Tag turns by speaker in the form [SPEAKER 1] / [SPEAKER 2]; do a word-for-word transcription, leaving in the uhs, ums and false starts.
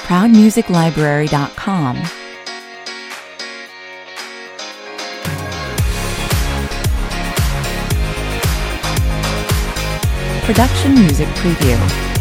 [SPEAKER 1] proud music library dot com. Production Music Preview.